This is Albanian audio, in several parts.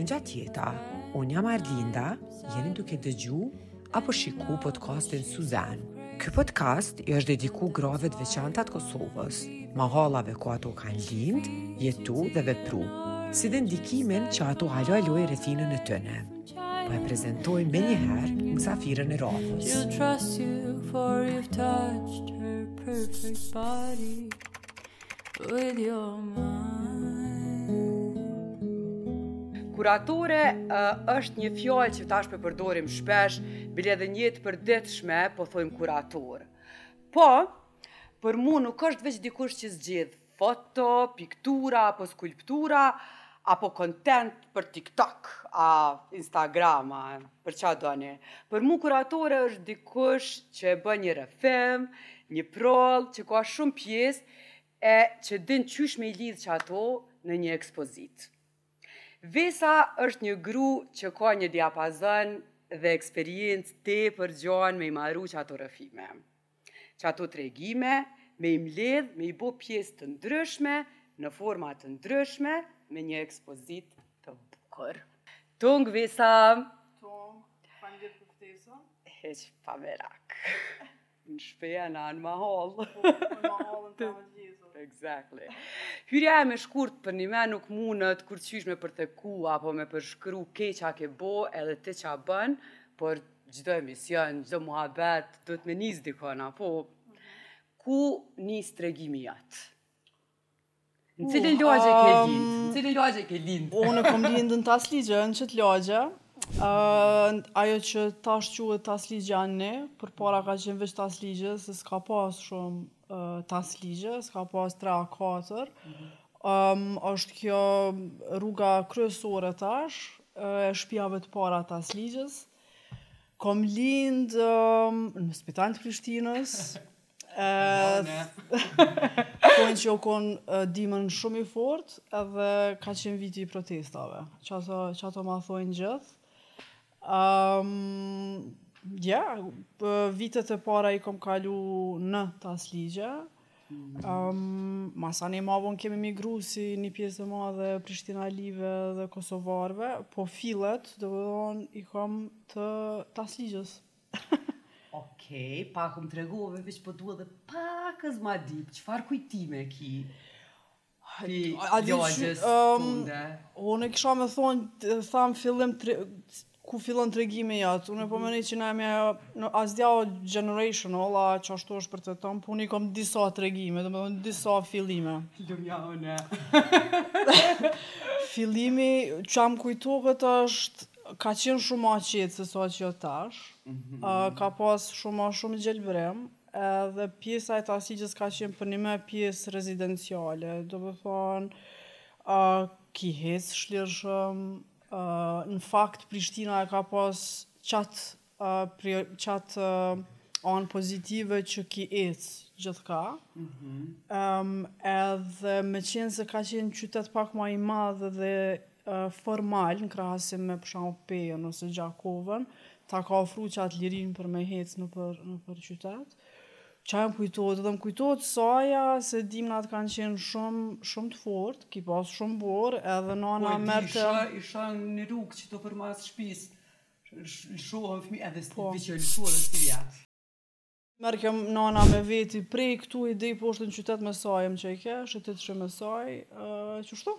gjatë jeta. Unë jam Arlinda, jeni duke dëgju apo shiku podcastin Suzan. Ky podcast i është dediku grave të veçanta të Kosovës, mahallave ku ato kanë lind, jetu dhe vepru, si dhe ndikimin që ato halojnë rrethinën e tyre. Po e prezentoj me njëherë mësafirën e radhës. She'll trust you for you've touched her perfect body with your mind. Kuratore është një fjalë që tash po përdorim shpesh, bile edhe një jetë përditshme po thojmë kurator. Po, për mua nuk është veç dikush që zgjedh foto, piktura apo skulptura apo content për TikTok, Instagram, për çfarë doni. Për mua kuratore është dikush që e bën një film, një proll që ka shumë pjesë e që din qysh me i lidh që ato në një ekspozitë. Vesa është një gru që ka një diapazon dhe eksperiencë tepër gjanë me i marru që ato rëfime. Që ato tregime, me i mledh, me i bo pjesë të ndryshme, në format të ndryshme, me një ekspozit të bukur. Tung, Vesa! Tung, falenderoj për ftesën. Heq pa merak. Në shpejena, në mahall. Në mahallën të më gjithë. Exactly. Hyrja e me shkurt për një me nuk mundet kur qysh me përtheku apo me përshkru keqa ke bo edhe ti qa bën, por gjdo emision, gjdo muhabet, do të me nis dikon, apo ku nis tregimi jatë? Në cilin lagje ke lind? Në cilin lagje ke lind? Unë kom lindë në Tasligje, në qëtë lagje. Ajo që tash quhet Tasligja ne, për para ka qenë veç Tasligje, se s'ka pas shumë Tasligje, s'ka pas 3-4. Është kjo rruga kryesore tash, e shtëpiave të para Tasligjes. Kom lind në Spitalin të Prishtinës. Thonë që u konë dimën shumë i fort, edhe ka qenë viti i protestave. Që ato ma thonë gjithë. Vitet e para i kom kalu në Tasligje. Masani mavon kemi migru si një pjesë e madhe Prishtina-Live dhe Kosovarve, po fillet, do thonë, i kom të Tasligjes. Okej, pak më tregove, veç po duhet dhe pakës ma dip, qëfar kujtime ki? Pi lagjes tunde? Unë kisha me thonë, tham fillim, ku fillon tregimi jatë. Unë po mendoj që na jemi asdja generational, që ashtu është për të tonë, po unë i kom disa tregime, do me thonë disa fillime. Lumja une. Fillimi që am kujtohet është, ka qenë shumë ma qetë se sa që jo tash, ka pas shumë gjelbrem, edhe pjesa e Tasligjes ka qenë për një me pjesë rezidenciale, do me thonë, ki hec shlirshëm, në fakt Prishtina e ka pas qatë anë pozitive që ki ecë gjithka. Edhe me qenë se ka qenë qytet pak ma i madhe dhe formal në krahasim me për shembull Pejën ose Gjakovën, ta ka ofru qatë lirin për me hecë në për qytet. Qa më kujtohet? Edhe më kujtohet saja se dimnat kanë qenë shumë të fort, ki pas shumë borë, edhe nana merte... Isha në rrugë që të përmas shpis, lëshohën fëmi edhe që lëshohën dhe s'kivjatë. Merkem nana me veti prej këtu i dej poshtë në qytet me sajëm që i ke, shetit që me saj, qështu?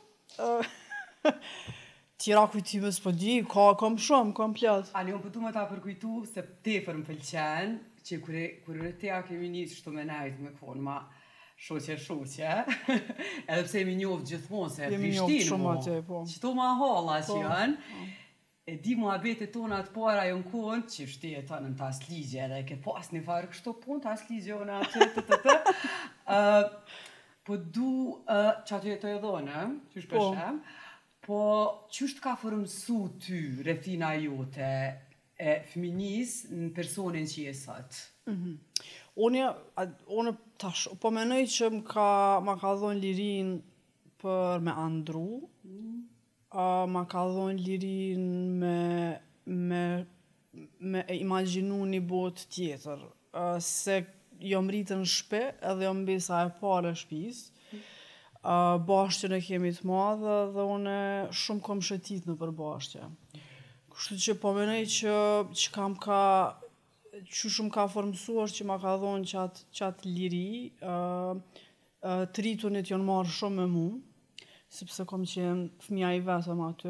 Tjera kujtime s'po di, kom shumë, komplet. Ani, unë pëtu me ta përkujtu se tepër më pëlqen, që kur rëtea kemi njës shtu me najtë me konë ma shoqe, edhe pse jemi njoftë gjithmonë se Prishtinë mo, që to ma halla që janë, e di muhabetet tona të para jo në konë, që shtje tonë në Tasligje, edhe ke pas një farë kështu punë, Tasligje unë atë, po du, që atë jetoj edhone, që shpeshem, po qështë ka formësu ty rrethina jote e fëminis në personin që je sot? Unë tash, po menoj që ma ka dhënë lirin për me andru, ma ka dhënë lirin me imagjinu një botë tjetër, se jom rritë në shpe edhe jom besa e pare shpis, Bashkën e kemi të madhe dhe une shumë kom shëtit në përbashkë. Kështu që po menoj që kam ka që shumë ka formësu është që ma ka dhonë qatë liri, të rritunit jonë marrë shumë me mu, sepse kom qenë fëmija i vetëm aty,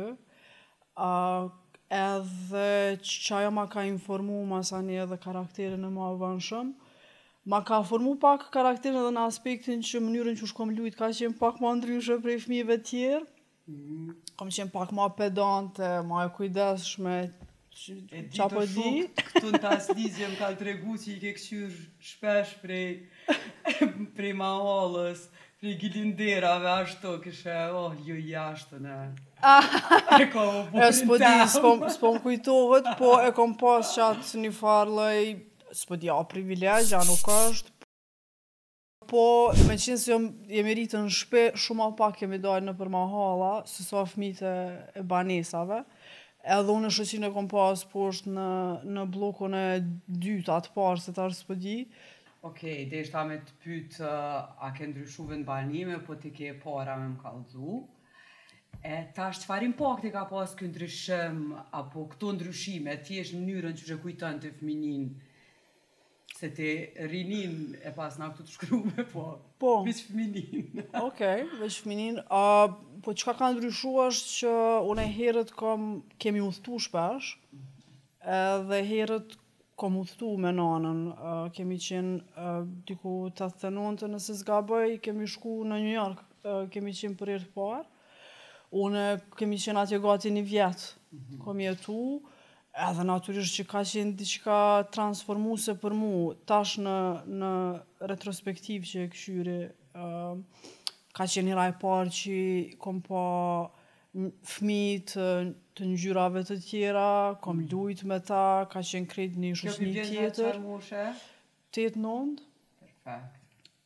edhe që ajo ma ka informu masani edhe karakterin e ma vënshëm, ma ka formu pak karakterin edhe në aspektin që mënyrën që shkom lujt ka qenë pak ma ndryshe prej fëmijëve tjerë. Kom qenë pak ma pedante, ma e kujdesshme, qa po di. Këtu në Tasligje më ka tregu që i ke këshyr shpesh prej mahallës, prej gilinderave, ashtu këshe, ju jashtën e. E kom u s'po di, s'po më kujtohet, po e kom pas qatë një farloj, s'po di, privilegja nuk është. Po, me qenë se jemi rritë në shpe, shumë a pak kemi dojnë në për mahalla, se sa fëmijët e banesave. Edhe unë shoqin e kom pas poshtë në blokun e dytë atë parë, se tash s'po di. Okej, deshta me të pytë a ke ndryshuve në banime, po ti ke para me më kallëzu. Tash çfarë impakti ka pas ky ndryshim, apo këto ndryshime, ti në mënyrën që kujton të fëminin, se ti rinin e pas na këtu të shkrume, po, veç fëminin. Okej, veç fëminin. Po çka ka ndryshu është që unë herët kemi udhëtu shpesh, edhe herët kom udhëtu me nanën. Kemi qenë diku 89 nëse s'gaboj, kemi shku në New York, kemi qenë për herë të parë. Unë kemi qenë atje gati 1 vjet, kom jetu, edhe natyrisht që ka qenë diçka transformuese për mu, tash në retrospektiv që e këshyri, ka qenë hera e parë që kom pa fëmijë të ngjyrave të tjera, kom lujt me ta, ka qenë krejt një shoqni tjetër. 8-9. Perfekt.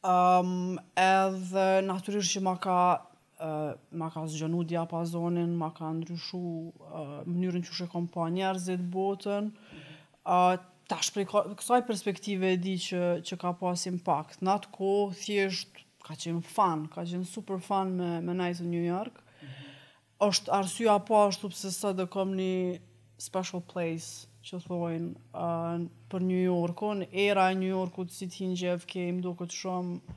Edhe natyrisht që ma ka zgjonu diapazonin, ma ka ndryshu mënyrën që kom pa njerëzit, botën. Tash prej kësaj perspektive e di që ka pas impact. Në atë kohë, thjesht, ka qenë fan, ka qenë super fan me najtë në New York. Është arsyeja po ashtu pse sot do kom një special place, që thojnë, për New Yorkun. Era e New Yorkut si t'hin JFK, më duket shumë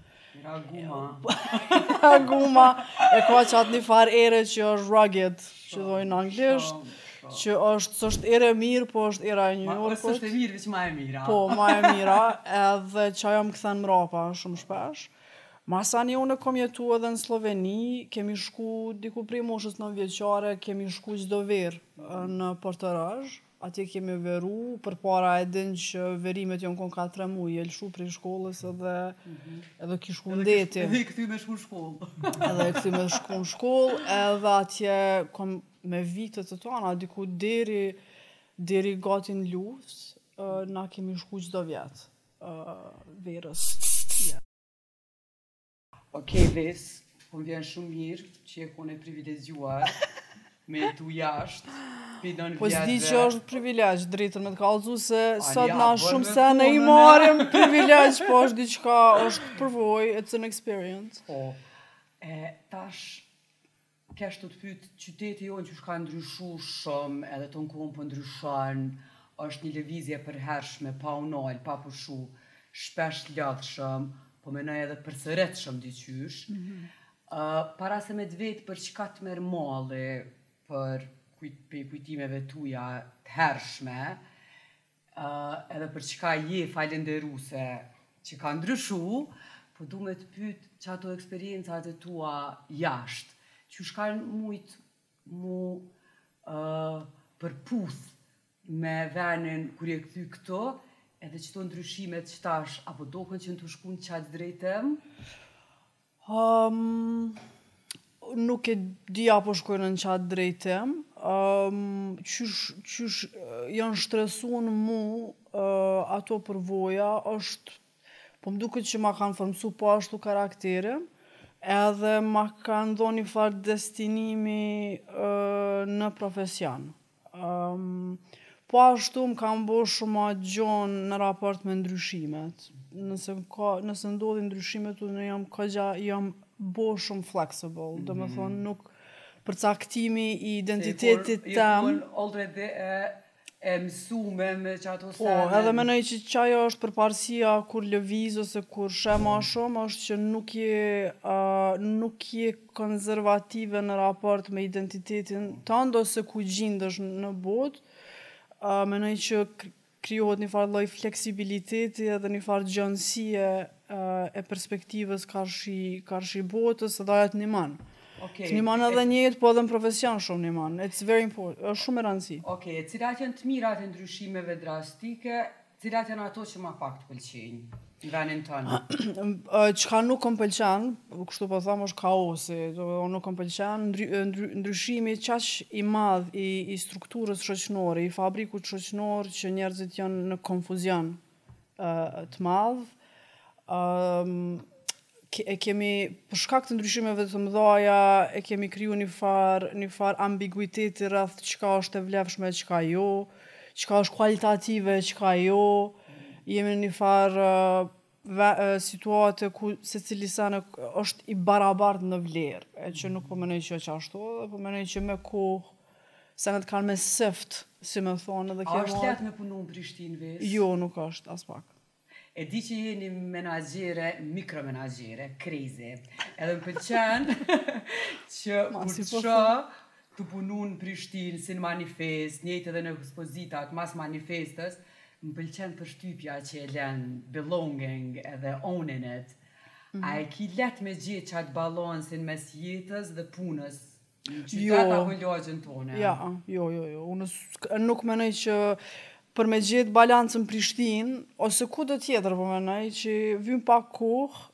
Guma e ka qatë një farë ere që është rugged, që dojnë në anglisht, që është ere mirë, po është era e New Yorkut. Është e mirë, veç ma e mira. Po, ma e mira, edhe që ajo më këthen mrapa shumë shpesh. Masani unë kom jetu edhe në Sloveni, kemi shku diku prej moshës 9 vjeqare, kemi shku çdo verë në Portorož. Atje kemi veru, për para e din që verimet jonë kon 4 muaj, e lëshu prej shkollës edhe ki shku ndeti. Edhe i këthy me shku në shkollë. Edhe i këthy me shku në shkollë, edhe atje kom me vitet të tona, diku deri gati në luftë, na kemi shku çdo vjet, verës. Okej, Ves, po më vjen shumë mirë që e kone privilegjuar me tu jashtë. Po s'di që është privilegj, drejtën me të kallëzu se sot na shumë sene i marim privilegj, po është diçka, është përvoj, it's an experience. Po, tash, kesh të pyt, qyteti jonë që shka ndryshu shumë, edhe ton kohën po ndryshon, është një lëvizje përhershme, pa unal, pa pushu, shpesh lodhshëm, po menoj edhe përsëritshëm diqysh. Para se me të vetë për çka të merr malli për kujtimeve tuja të hershme, edhe për çka je falenderuse që ka ndryshu, po du me të pyet që ato eksperiencat e tua jashtë, që shkan mujt mu përputh me venin kur je kthy këto, edhe qëto ndryshimet që tash, apo doken që në të shkun qatë drejtëm? Nuk e di apo shkojnë në qatë drejtëm. Qysh janë shtresuar mu ato përvoja, është, po më duket që ma kanë formësu po ashtu karakterin, edhe ma kanë dhënë një farë destinimi në profesion. Po ashtu më kanë bo shumë gjonë në raport me ndryshimet. Nëse ndodhin ndryshimet, unë jam bo shumë flexible, do më thonë nuk përcaktimi I identitetit tem. Already e mësume me që ato Po, edhe menoj që qajo është përparësia kur lëviz ose kur she ma shumë, është që nuk je konzervative në raport me identitetin tënd ose ku gjindesh në botë. Menoj që krijohet një farë lloj fleksibiliteti edhe një farë gjënësie e perspektivës karshi botës edhe ajo të niman. Okay. Të niman edhe një jetë, po edhe në profesion shumë niman. It's very important, është shumë e rëndësi. Okay, cilat janë të mirat e ndryshimeve drastike, cilat janë ato që ma pak të pëlqejnë në venin tënë? Çka nuk më pëlqen, kështu po them, është kaosi. Nuk më pëlqen ndryshimi qaq I madh I strukturës shoqënore, I fabrikut shoqënor që njerëzit janë në konfuzion të madh. E kemi, për shkak të ndryshimeve të mëdhaja, e kemi kriju një farë ambiguiteti rreth çka është e vlefshme, çka jo, çka është kualitative, çka jo. Jemi në një farë situate ku secili sen është I barabartë në vlerë, e që nuk po menoj që është ashtu, dhe po menoj që me kohë senet kanë me sëft, si me thonë, edhe A është letë me punu në Prishtinë vesh? Jo, nuk është, as pak. E di që jeni menagjere, mikromenagjere, crazy. Edhe më pëlqen që kur të të punu në Prishtinë si në manifest, njëjtë edhe në ekspozitat, mas manifestës, më pëlqen përshtypja që e len belonging edhe owning it. A e ki let me gjithë qatë balansin mes jetës dhe punës në qytet apo lagjen tone? Ja, jo. Unë nuk menoj që për me gjithë balancën Prishtinë, ose ku do tjetër, po menoj që vyn pak kohë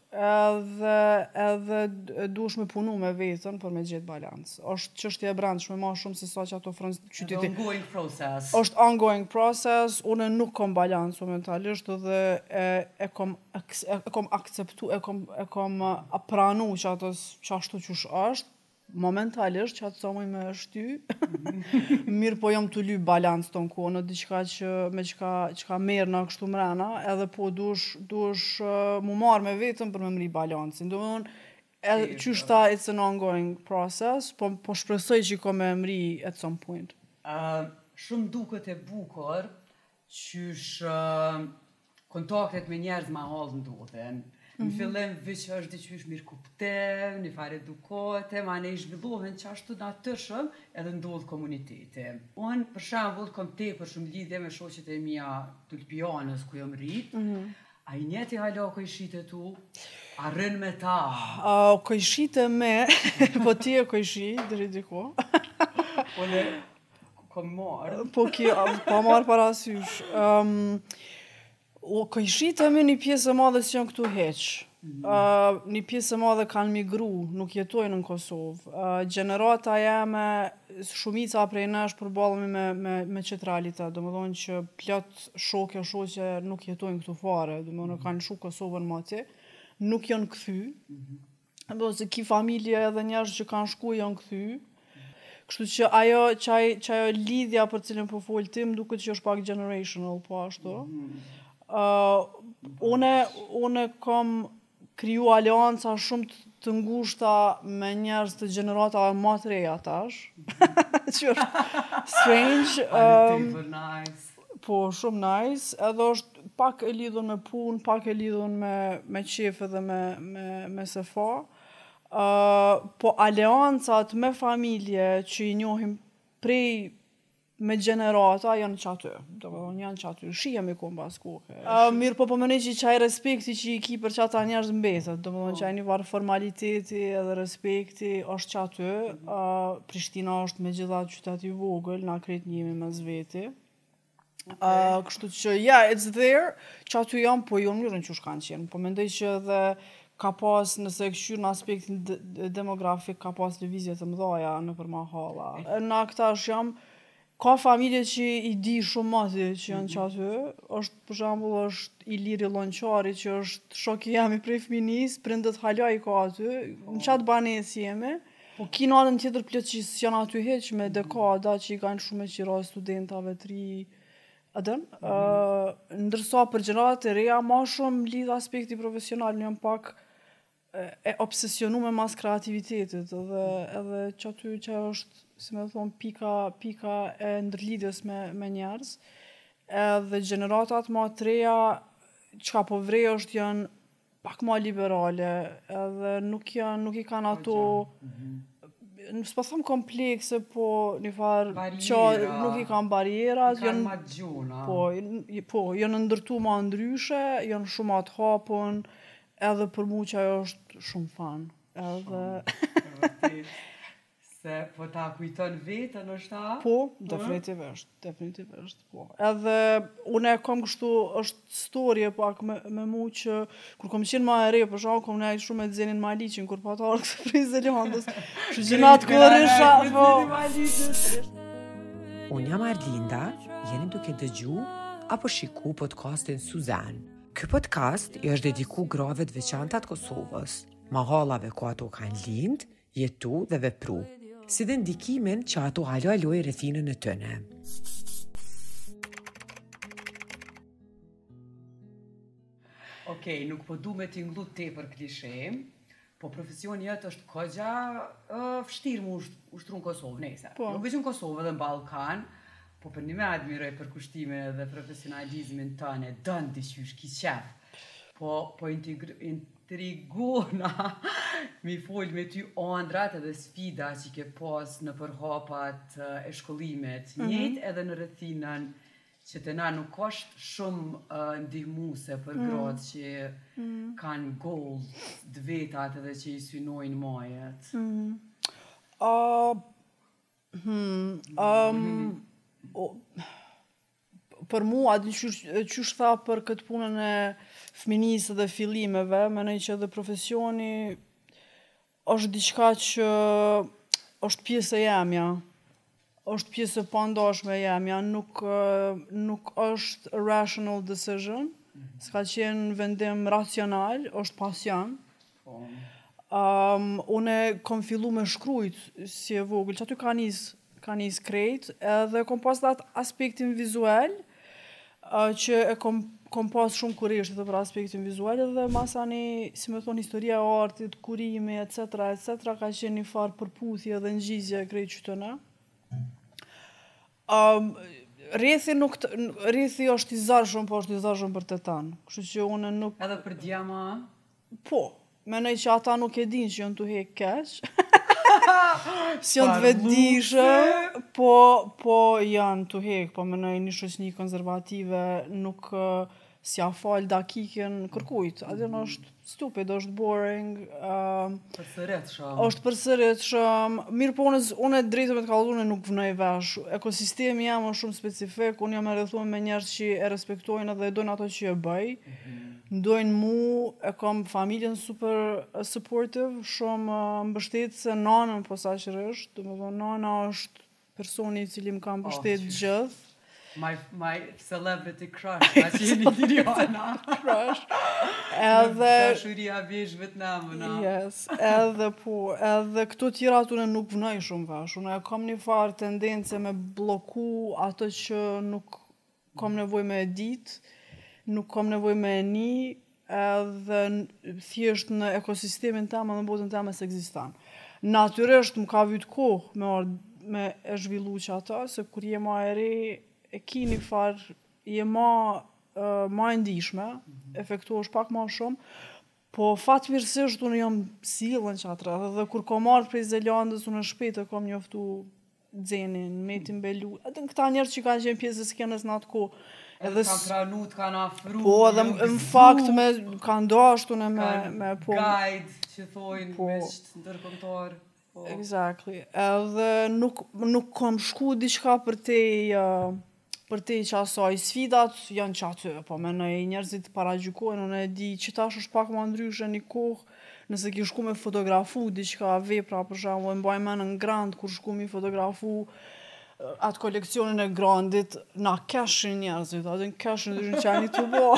edhe duhesh me punu me vetën për me gjithë balancë. Është çështje e brendshme ma shumë se sa që ato qyteti. Ongoing process. Është ongoing process, unë nuk kom balancë momentalisht dhe e kom akceptu, e kom pranu që atës qashtu qysh është. Momentalisht që atë sa muj me shty, mirë po jam të ly balancë tonë kohë në diçka që me qka merë në kështu mrena, edhe po dush mu marrë me vetëm për me mri balancin. Do më thonë, qysh ta it's an ongoing process, po shpresoj që ko me mri at some point. Shumë duket e bukur qysh kontaktet me njerëz ma hallë ndodhen. Në fillim veç është diqysh mirë kuptem, një farë edukate, ma ne I zhvillohen qashtu natyrshëm edhe ndodh komuniteti. Unë për shembull kom tepër shumë lidhje me shoqet e mia Tulpianës ku jam rrit. A I njeti hala kojshite tu? A rën me ta? Kojshite me, po ti e kojshi, deri diko. Unë kom marrë. Po marrë parasysh. Kojshite me një pjesë e madhe që janë këtu heq. Një pjesë e madhe kanë migru, nuk jetojnë në Kosovë. Gjenerata jeme, shumica prej nesh përballemi me qëtë realitet. Do më thonë që plot shoqe nuk jetojnë këtu fare. Do më thonë kanë shu Kosovën mati. Nuk janë kthy. Ose ki familje edhe njerëz që kanë shku janë kthy. Kështu që ajo lidhja për cilën po fol ti, më duket që është pak generational, po ashtu. Une kom kriju alianca shumë të ngushta me njerëz të gjeneratave më të reja tash. Që është strange. Nice. Po, shumë nice. Edhe është pak e lidhur me punë, pak e lidhur me qef edhe me sefa. Po aliancat me familje që I njohim prej me gjenerata janë qaty. Do të thonë janë qaty. Shihem I kom pas kohë. Mirë po menoj që qaj respekti që I ki për qata njerëz mbetet. Do të thonë që një varë formaliteti edhe respekti është qaty. Prishtina është me gjitha qytet I vogël, na krejt njemi mes veti. Kështu që it's there. Qaty jam, po jo mënyrën që kanë qenë. Po mendoj që edhe ka pas, nëse e këshyr në aspektin demografik, ka pas lëvizje të mëdhaja në për mahalla. Në këta jam ka familje që I di shumë mati që janë qaty, është për shembull është Iliri Lonqari që është shoku jam I prej fëminis, prindët hala I ka aty, në qatë banesë jemi, po ki natën tjetër plot që janë aty heq me dekada që I kanë shumë qira studentave të ri, ndërsa për gjenerat e reja ma shumë lidh aspekti profesional, në jam pak e obsesionume mas kreativitetit edhe që aty që është, si me thonë, pika e ndërlidhjes me njerëz, edhe gjeneratat ma të reja çka po vrej është janë pak ma liberale, edhe nuk i kanë ato, s'po them komplekse, po një farë që nuk i kanë barierat, Kanë ma gjuna. po, janë ndërtu ma ndryshe, janë shumë ma të hapun, edhe për mu që ajo është shumë fan. Edhe Se po ta kujton vetën është ta? po, definitivisht, po. Edhe une kam kështu, është storje pak me mu që kur kom qenë ma e re, për shkak kom nejt shumë me Zenin Maliqin kur pa ta kësë prej Zelandës. Që gjinat kërrisha, po. Unë jam Arlinda, jeni duke dëgju apo shiku podcastin Suzan. Ky podcast i është dediku grave të veçanta të Kosovës, mahallave ku ato kanë lind, jetu dhe vepru, si dhe ndikimin që ato aloj rrethinën e tëne. Okej, nuk po du me t'inglu tepër klishe, po profesioni jëtë është kogja vështirë mu ushtru në Kosovë, nese. Po. Nuk veç në Kosovë dhe në Balkan, po për një me admiroj për kushtimin dhe profesionalizmin tëne, dënë dishysh, ki qef. Po intrigona mi folj me ty andrat edhe sfida që ke pas në përhapat e shkollimit, njët edhe në rrethinën që të na nuk është shumë ndihmuse për gratë që kanë goals të vetat edhe që i synojnë majet. Për mua, qysh tha për këtë punën e fëminisë dhe fillimeve, menoj që edhe profesioni është diçka që është pjesë e jemja, është pjesë e pandashme e jemja, nuk është a rational decision, s'ka qenë vendim racional, është pasion. Une kom fillu me shkrujt si e vogël, që aty ka nis krejt, edhe kom pas dat aspektin vizual, që e kom pas shumë kurreshtë edhe për aspektin vizual, edhe masani, si me thonë, historia e artit, kurimi, etc., ka qenë një farë përputhje dhe ngjizje krejt qytëna. Rrethi është i zarshëm, po është i zarshëm për të tanë. Kështu që unë nuk... Edhe për djama? Po, menoj që ata nuk e din që janë të hek keq. Si janë të vetëdijshëm, po janë të hek, po menoj një shoqëni konservative nuk s'ja fal dakikën kërkujt. Atë është stupid, është boring. Është përsëritshëm. Mirë po unë drejtë me të kallëzune nuk vënoj vesh. Ekosistemi jam është shumë specifik, unë jam e rrethuar me njerëz që e respektojnë dhe e dojnë ato që e bëj. Ndojnë mu, e kam familjen super supportive, shumë mbështetëse, nanën posaçërisht, domethënë nana është personi i cili më ka mbështet gjithë. My celebrity crush, ka qeni Diriana. Crush. Edhe dashuria veshve të namëna. Yes, edhe këto tjera unë nuk vënoj shumë vesh. Unë e kam një farë tendence me bloku ato që nuk kam nevojë me e ditë, nuk kam nevojë me e ni, edhe thjesht në ekosistemin tim dhe në botën time s'ekziston. Natyrisht më ka vyt kohë me e zhvillu që ata, se kur je ma e re, e ki një farë, je ma e ndishme, efektuosh pak ma shumë, po fatmirësisht unë jam sillen qatra, dhe kur kom ardhur prej Zelandës, unë shpejt e kom njoftu Zenin, Metin Belu, edhe këta njerëz që kanë qenë pjesë e skenës në atë kohë. Edhe kanë pranu, kanë afru. Po, edhe në fakt kanë dashtur me po. Guide që thojnë mesht ndërkombëtar. Exactly. Edhe nuk kam shku diçka për te që asaj. Sfidat janë që aty, po menoj njerëzit paragjykojnë, unë e di që tash është pak më ndryshe një kohë, nëse ki shku me fotografu diçka vepra, për shembull, mbaj mend në Grand kur shku mi fotografu atë koleksionin e Grandit, na keshin njerëzit, atë në keshin dhe që qani të bo.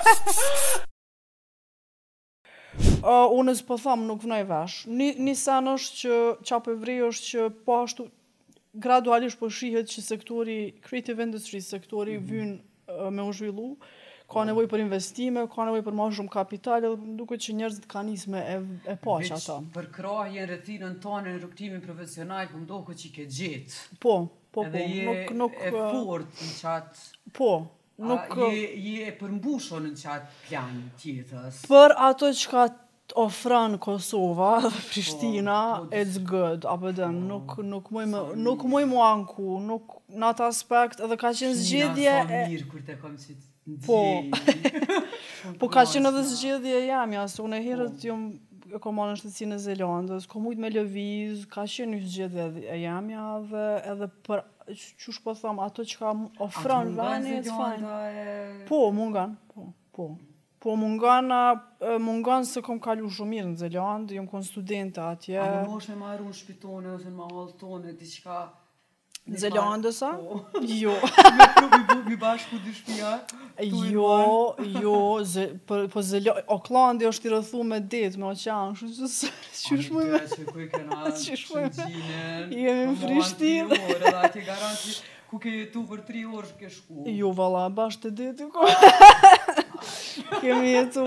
Unë s'po tham nuk vënoj vesh. Një sen është që qapo e vrej është që po ashtu gradualisht po shihet që sektori, creative industry sektori vyn me u zhvillu. ka nevojë për investime, ka nevojë për më shumë kapital, edhe më duket që njerëzit kanë nisme e paq ata. Për krahjen rrethinën tonë në rrugtimin profesional, po mdoku që ke gjetë. Po. Edhe je e fort në qatë. Po. Nuk je e përmbushur në qatë plan tjetës. Për ato që ka ofran Kosova dhe Prishtina, it's good, abeden, nuk muj mu anku, nuk në atë aspekt, edhe ka qenë zgjedhje... Sa mirë kur te kom që të Po ka qenë edhe zgjedhje jamja, se unë e herët e kom marrë në shtetësinë e Zelandës, kom mujt me lëviz, ka qenë një zgjedhje e jamja dhe edhe për, qysh po thom, ato që ka ofran vani, it's fine. Po, mungan, po. Po mungan se kom kalu shumë mirë në Zelandë, jom kon studente atje. A më mosh me marru në shpitone ose në mahallë tone, diçka... Në Zelandës, a? Jo. Me klubi bashku dy shtëpia? Jo, po Aucklandi është i rrethu me det, me oqean, qysh më me... Qysh më me... Jemi në Prishtinë. Edhe atje garanti ku ke jetu për 3 orë ke shku. Jo, valla, bashkë të deti ko. Kemi jetu...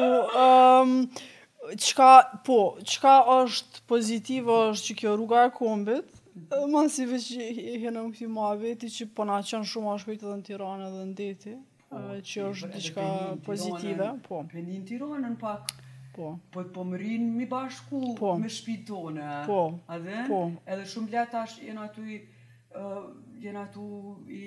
Qka është pozitive është që kjo rruga e kombit, masive që jena më këti ma veti që po na qenë shumë a shpejt edhe në Tiranë edhe në deti, që është diçka pozitive. Penin Tiranën pak. Po më rinë mi bashku me shpitone. Edhe shumë letash jena tu i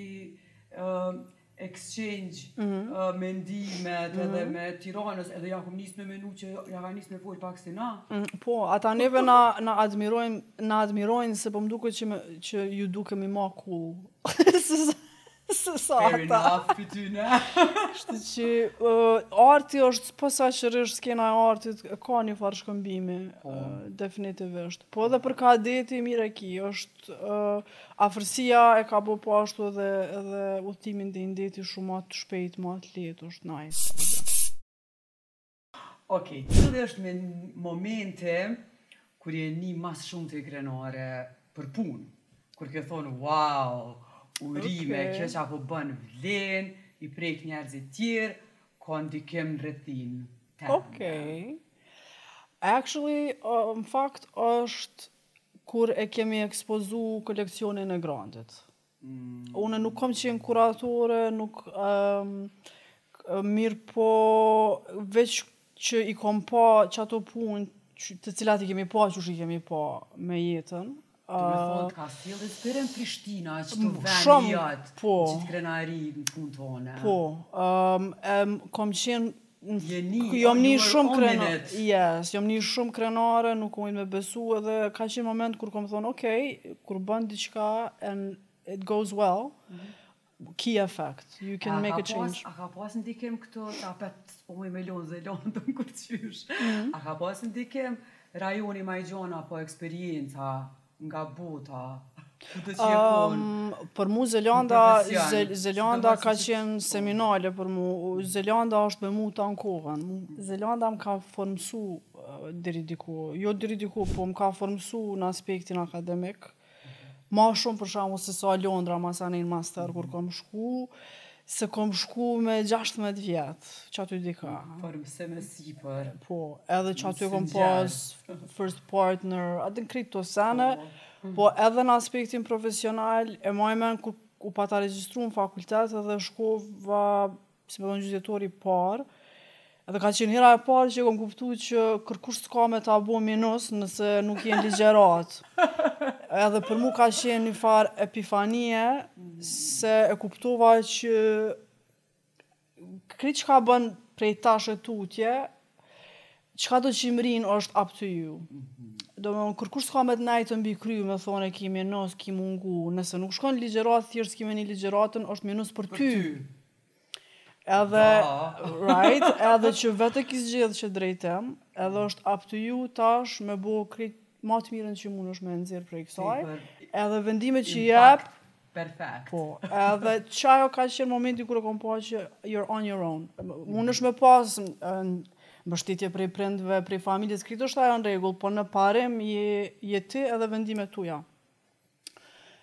exchange mendimet edhe me Tiranës, edhe ja kom nisë me menu që ja ka nisë me folë pak se na. Po, ata neve na admirojnë se po më duke që ju dukemi ma cool. Se sa ata. Fair enough, për ty ne. Shtë që arti është, posaçërisht skena e artit, ka një farë shkëmbimi, definitivisht. Po edhe për kadeti, mire ki, është afërsia e ka bo po ashtu edhe udhtimin dhe indeti shumë ma të shpejt, ma të letë, është nice. Okej, cilë është me momente kur je një mas shumë të krenare për punë, kur ke thonë, wow, urime, kjo që apo bën vlen, i prek njerëzit tjerë, ka ndikim rrethin. Okej. Actually, në fakt është kur e kemi ekspozu koleksionin e Grandit. Unë nuk kom qenë kuratore, nuk mirë po veç që i kom pa që ato punë të cilat i kemi pa, që i kemi pa me jetën. Të me thonë ka sjellë inspirën Prishtina, që të veni jatë, që të krenari në punë tone. Po, kom qenë, jom një shumë krenare. Yes, jom një shumë krenare, nuk mujtë me besu edhe ka qenë moment kur kom thonë, okej, kur bën diçka and it goes well, key effect, you can make a change. A ka pas ndikim këto tapet, po mu i me lonë Zelandën kur qysh. A ka pas ndikim rajoni ma i gjona po eksperienca, nga bota, për mu Zelanda ka qenë seminale për mu. Zelanda është me mu të ankohen. Zelanda më ka formësu diri diku. Jo diri diku, po më ka formësu në aspektin akademik. Ma shumë për shamu se sa Londra, ma sa një master kur kom shku, se kom shku me 16 vjetë, që aty dika. Formëse me sipër. Po, edhe që aty kom pas first partner, atë në kritë të sene, po edhe në aspektin profesional, e majmen kur u pa ta regjistru në fakultet edhe shkova, si me thonë gjyqëtori parë, edhe ka qenë hera e parë që kom kuptu që kërkush s'ka me ta bo minus nëse nuk jenë ligjerat. Edhe për mu ka qenë një farë epifanie, se e kuptova që krejt që ka bën prej tashe tutje, qka do që imrin është up to you. Do me kërkush s'ka me të najtë mbi kryu, me thone ki minus, ki mungu, nëse nuk shkon ligjerat, thjesht ki me një ligjeratën, është minus për ty. Edhe, right, edhe që vete ki zgjedhë që drejtem, edhe është up to you tash me bo krejt ma të mirën që mund është me nëzirë prej kësaj, edhe vendimet që jep, perfect. Po, edhe qajo ka qenë momenti kur e kom pa që you're on your own. Mund është me pas mbështetje prej prindve, prej familjes, këtë është ajo në regull, po në parim je ti edhe vendimet tuja.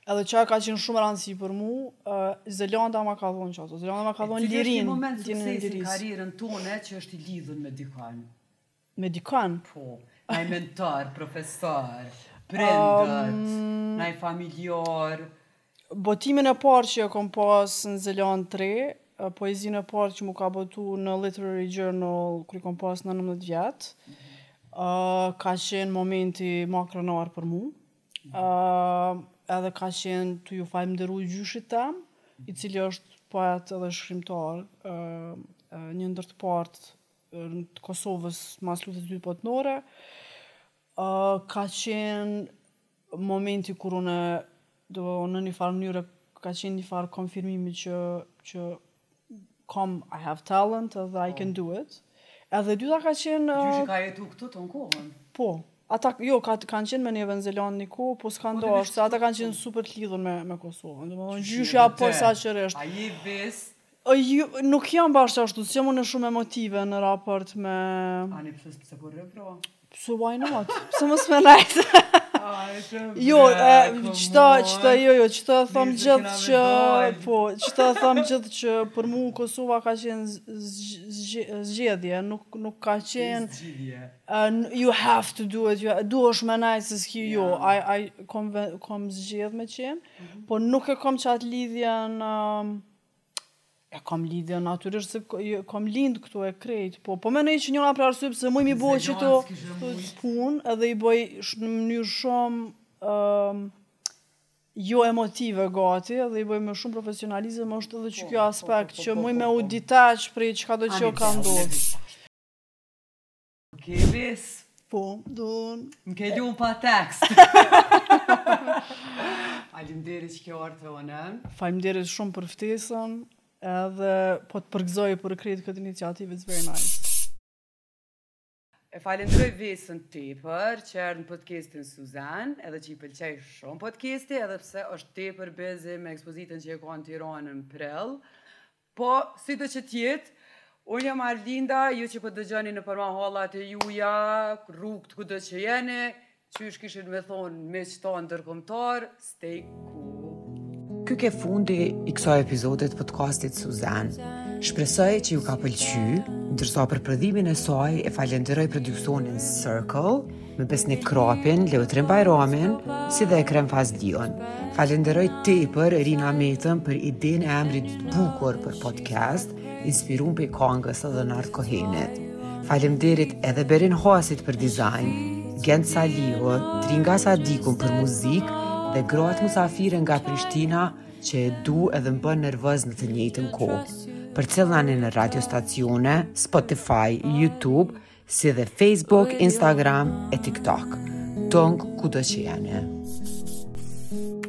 Edhe që ka qenë shumë rëndësi për mu, Zelanda ma ka thonë që ato. Zelanda ma ka thonë lirin. Cili është një moment suksesi në karrierën tone që është i lidhur me dikan? Me dikan? Po, naj mentor, profesor, prindët, naj familjar. Botimin e parë që e kom pas në Zeland 3, poezinë e parë që mu ka botu në Literary Journal, kër i kom pas në 19 vjetë, ka qenë momenti ma krenar për mu. Edhe ka qenë të ju falënderu gjyshit tem, i cili është poet edhe shkrimtar, një ndër të partë të Kosovës mas lutjes dytë botnore. Ka qenë momenti kur unë në një farë mënyrë ka qenë një farë konfirmimi që I have talent edhe I can do it. Edhe dyta ka qenë... Gjyshi ka jetu këtu të në kohën? Po. Ata, kanë qenë me neve në Zeland një kohë, po s'kan dashur, se ata kanë qenë super të lidhur me Kosovën. Gjyshja posaçërisht. A je vis? Nuk jam bashkë ashtu, si jam unë shumë emotive në raport me... Ani pëse po rëpro? So why not? Pëse mos me najtë? Qëta thëmë gjithë që për mu Kosova ka qenë zgjedhje, nuk ka qenë you have to do it, du është me najtë se s'ki kom zgjedh me qenë, po nuk e kom qatë lidhjen kam lidhjen natyrisht se kam lind këtu e krejt, po menoj që njëna për arsye pse më i bëj qëto punë edhe i bëj në mënyrë shumë jo emotive gati edhe i bëj me shumë profesionalizëm është edhe që kjo aspekt që më me u detach prej çka do që ka ndodhur. Okej, vis. Po, don. M'ke lu pa tekst. Faleminderit që ke ardhur tonë. Faleminderit shumë për ftesën. Edhe po të përgëzoj për krejt këtë iniciativë, it's very nice. E falenderoj Vesën tepër që erdhë në podcastin Suzan, edhe që i pëlqej shumë podcasti, edhe pse është tepër bezi me ekspozitën që e ka në Tiranë në prill. Po, si do që tjetë, unë jam Arlinda, ju që po dëgjoni në përma hallat e juja, rrugët ku do që jeni, që është kishin me thonë me qëta ndërkombëtar, stay cool. Ky ke fundi i kësaj episodit podcastit Suzan. Shpresoj që ju ka pëlqy, ndërsa për prodhimin e saj e falenderoj produksionin Circle, me Besnik Krapin, Leotrin Bajramin, si dhe Ekrem Fazlion. Falenderoj tepër Rina Metën për idenë e emrit të bukur për podcast, inspiruar për këngës edhe Nart Kohenit. Faleminderit edhe Berin Hasit për dizajn, Gent Salihu, Tringa Sadikun për muzikë, dhe gratë musafire nga Prishtina që e du edhe më bën nervëz në të njëjtën kohë. Për cëllani në radiostacione, Spotify, YouTube, si dhe Facebook, Instagram e TikTok. Tonk kudo që jeni.